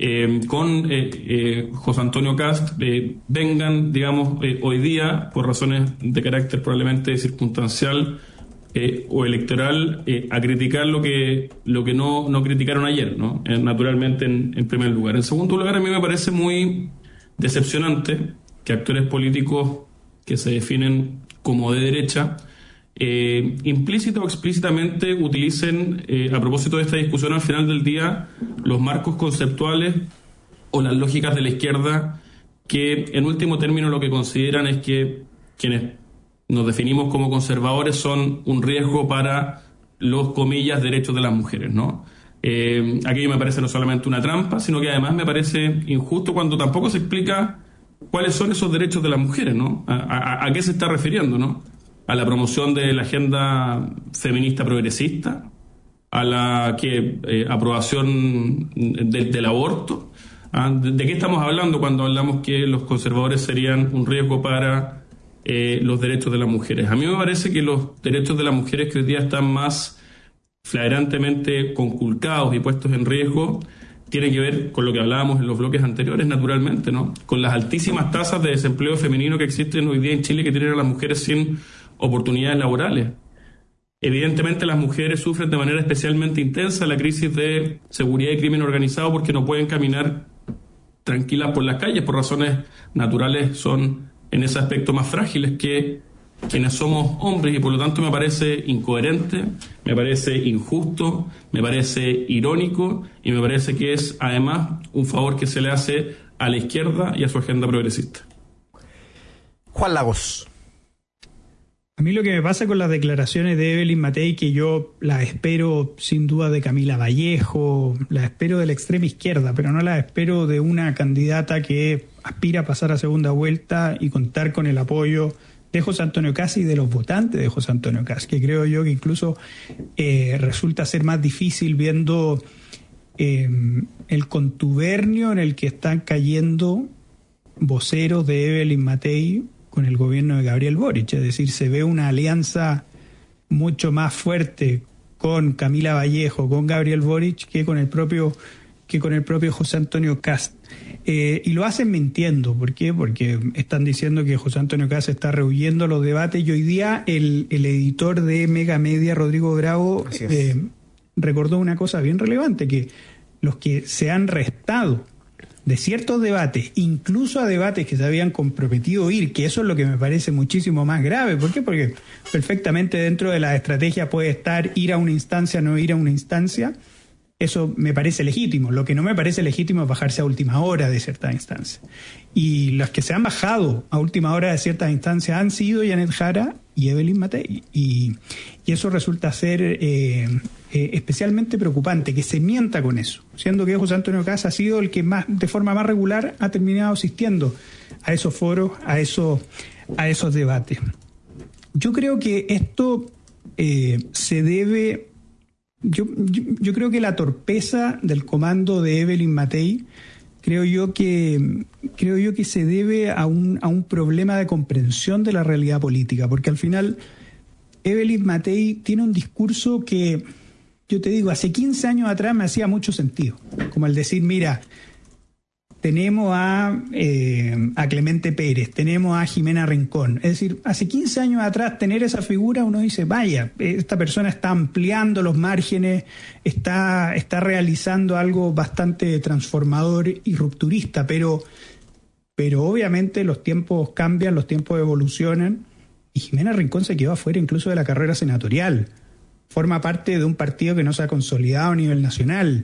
con José Antonio Kast, vengan, digamos, hoy día, por razones de carácter probablemente circunstancial o electoral, a criticar lo que no criticaron ayer, ¿no? Naturalmente, en primer lugar. En segundo lugar, a mí me parece muy decepcionante que actores políticos que se definen como de derecha, implícita o explícitamente utilicen, a propósito de esta discusión al final del día, los marcos conceptuales o las lógicas de la izquierda, que en último término lo que consideran es que quienes nos definimos como conservadores son un riesgo para los, comillas, derechos de las mujeres, ¿no? Aquello me parece no solamente una trampa, sino que además me parece injusto cuando tampoco se explica cuáles son esos derechos de las mujeres, ¿no? ¿A qué se está refiriendo, no? ¿A la promoción de la agenda feminista progresista? ¿A la aprobación del aborto? ¿De qué estamos hablando cuando hablamos que los conservadores serían un riesgo para los derechos de las mujeres? A mí me parece que los derechos de las mujeres que hoy día están más flagrantemente conculcados y puestos en riesgo tienen que ver con lo que hablábamos en los bloques anteriores, naturalmente, ¿no? Con las altísimas tasas de desempleo femenino que existen hoy día en Chile, que tienen a las mujeres sin oportunidades laborales. Evidentemente las mujeres sufren de manera especialmente intensa la crisis de seguridad y crimen organizado porque no pueden caminar tranquilas por las calles, por razones naturales son en ese aspecto más frágiles que quienes somos hombres, y por lo tanto me parece incoherente, me parece injusto, me parece irónico y me parece que es además un favor que se le hace a la izquierda y a su agenda progresista. Juan Lagos. A mí lo que me pasa con las declaraciones de Evelyn Matei, que yo las espero sin duda de Camila Vallejo, las espero de la extrema izquierda, pero no las espero de una candidata que aspira a pasar a segunda vuelta y contar con el apoyo de José Antonio Kast y de los votantes de José Antonio Kast, que creo yo que incluso resulta ser más difícil viendo el contubernio en el que están cayendo voceros de Evelyn Matei con el gobierno de Gabriel Boric. Es decir, se ve una alianza mucho más fuerte con Camila Vallejo, con Gabriel Boric, que con el propio José Antonio Kast. Y lo hacen mintiendo. ¿Por qué? Porque están diciendo que José Antonio Kast está rehuyendo los debates, y hoy día el editor de Mega Media, Rodrigo Bravo, recordó una cosa bien relevante, que los que se han restado de ciertos debates, incluso a debates que se habían comprometido ir, que eso es lo que me parece muchísimo más grave. ¿Por qué? Porque perfectamente dentro de la estrategia puede estar ir a una instancia, no ir a una instancia. Eso me parece legítimo. Lo que no me parece legítimo es bajarse a última hora de ciertas instancias. Y los que se han bajado a última hora de ciertas instancias han sido Janet Jara y Evelyn Matei. Y eso resulta ser especialmente preocupante, que se mienta con eso, siendo que José Antonio Kast ha sido el que más, de forma más regular, ha terminado asistiendo a esos foros, a esos debates. Yo creo que esto se debe... Yo creo que la torpeza del comando de Evelyn Matei, creo yo que se debe a un problema de comprensión de la realidad política, porque al final Evelyn Matei tiene un discurso que, yo te digo, hace 15 años atrás me hacía mucho sentido, como el decir, mira, tenemos a Clemente Pérez, tenemos a Jimena Rincón. Es decir, hace 15 años atrás tener esa figura, uno dice, vaya, esta persona está ampliando los márgenes, está realizando algo bastante transformador y rupturista, pero obviamente los tiempos cambian, los tiempos evolucionan, y Jimena Rincón se quedó afuera incluso de la carrera senatorial. Forma parte de un partido que no se ha consolidado a nivel nacional.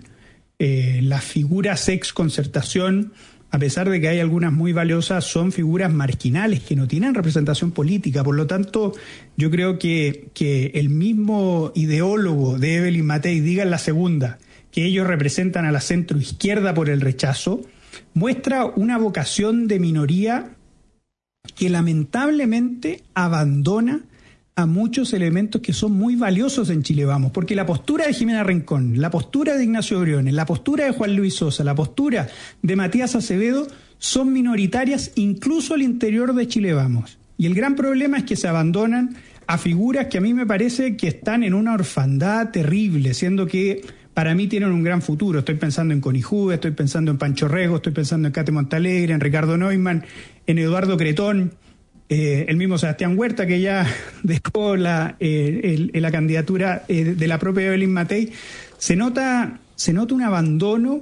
Las figuras ex Concertación, a pesar de que hay algunas muy valiosas, son figuras marginales que no tienen representación política. Por lo tanto, yo creo que el mismo ideólogo de Evelyn Matei diga en la segunda que ellos representan a la centroizquierda por el rechazo, muestra una vocación de minoría que lamentablemente abandona a muchos elementos que son muy valiosos en Chile Vamos, porque la postura de Jimena Rincón, la postura de Ignacio Briones, la postura de Juan Luis Sosa, la postura de Matías Acevedo son minoritarias incluso al interior de Chile Vamos. Y el gran problema es que se abandonan a figuras que a mí me parece que están en una orfandad terrible, siendo que para mí tienen un gran futuro. Estoy pensando en Conijuve, estoy pensando en Pancho Rego, estoy pensando en Cate Montalegre, en Ricardo Neumann, en Eduardo Cretón, el mismo Sebastián Huerta, que ya dejó la candidatura de la propia Evelyn Matei. Se nota un abandono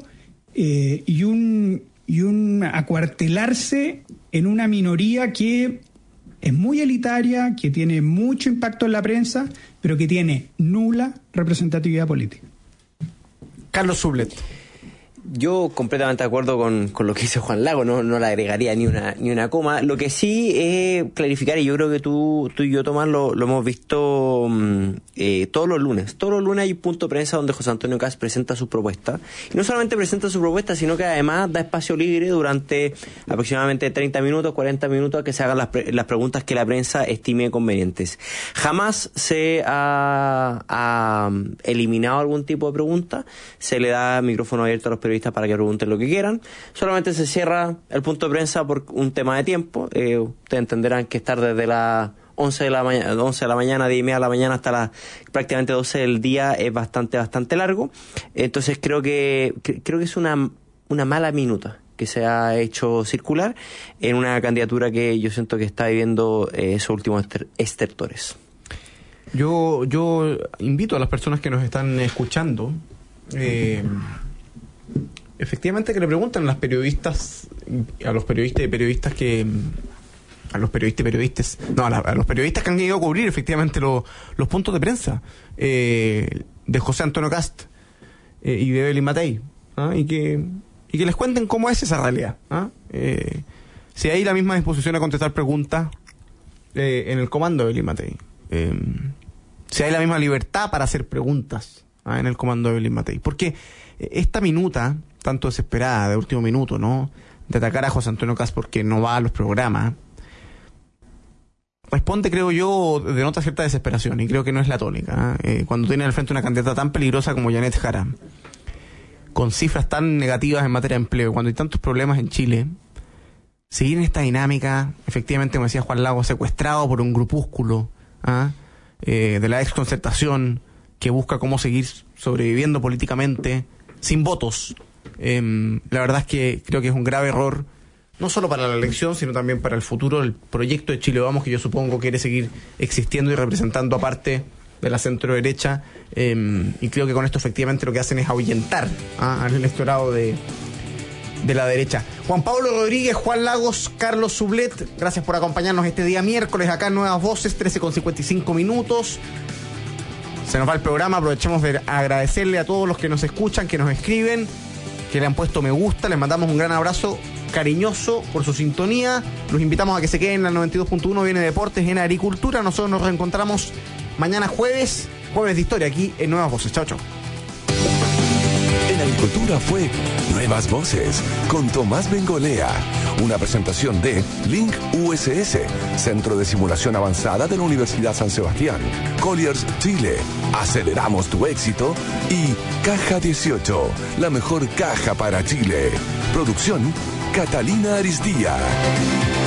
y un acuartelarse en una minoría que es muy elitaria, que tiene mucho impacto en la prensa, pero que tiene nula representatividad política. Carlos Sublet. Yo completamente de acuerdo con lo que dice Juan Lago, no le agregaría ni una coma. Lo que sí es clarificar, y yo creo que tú y yo, Tomás, lo hemos visto todos los lunes. Todos los lunes hay un punto de prensa donde José Antonio Kast presenta sus propuestas. Y no solamente presenta sus propuestas, sino que además da espacio libre durante aproximadamente 30 minutos, 40 minutos a que se hagan las preguntas que la prensa estime convenientes. Jamás se ha eliminado algún tipo de pregunta. Se le da micrófono abierto a los periodistas para que pregunten lo que quieran. Solamente se cierra el punto de prensa por un tema de tiempo. Ustedes entenderán que estar desde las 11 de la mañana, 10:30 de la mañana hasta las prácticamente 12 del día es bastante largo. Entonces creo que es una mala minuta que se ha hecho circular en una candidatura que yo siento que está viviendo esos últimos estertores. Yo invito a las personas que nos están escuchando efectivamente que le pregunten a los periodistas que han ido a cubrir efectivamente los puntos de prensa de José Antonio Kast y de Evelyn Matei, y que les cuenten cómo es esa realidad, si hay la misma disposición a contestar preguntas en el comando de Evelyn Matei, si hay la misma libertad para hacer preguntas en el comando de Evelyn Matei, porque esta minuta tanto desesperada de último minuto, ¿no?, de atacar a José Antonio Kast porque no va a los programas, responde, creo yo, denota cierta desesperación, y creo que no es la tónica, cuando tiene al frente una candidata tan peligrosa como Janet Jara, con cifras tan negativas en materia de empleo, cuando hay tantos problemas en Chile, seguir en esta dinámica, efectivamente, como decía Juan Lago, secuestrado por un grupúsculo de la ex Concertación, que busca cómo seguir sobreviviendo políticamente sin votos. La verdad es que creo que es un grave error, no solo para la elección, sino también para el futuro del proyecto de Chile Vamos, que yo supongo quiere seguir existiendo y representando a parte de la centro derecha, y creo que con esto efectivamente lo que hacen es ahuyentar al electorado de la derecha. Juan Pablo Rodríguez, Juan Lagos, Carlos Sublet, gracias por acompañarnos este día miércoles acá en Nuevas Voces, 13:55. Se nos va el programa, aprovechemos de agradecerle a todos los que nos escuchan, que nos escriben, que le han puesto me gusta. Les mandamos un gran abrazo cariñoso por su sintonía. Los invitamos a que se queden en la 92.1, viene Deportes, en Agricultura. Nosotros nos reencontramos mañana jueves de historia aquí en Nuevas Voces. Chao, chao. En Agricultura fue Nuevas Voces con Tomás Bengolea, una presentación de Link USS, Centro de Simulación Avanzada de la Universidad San Sebastián, Colliers Chile, Aceleramos tu éxito, y Caja 18, la mejor caja para Chile. Producción Catalina Aristía.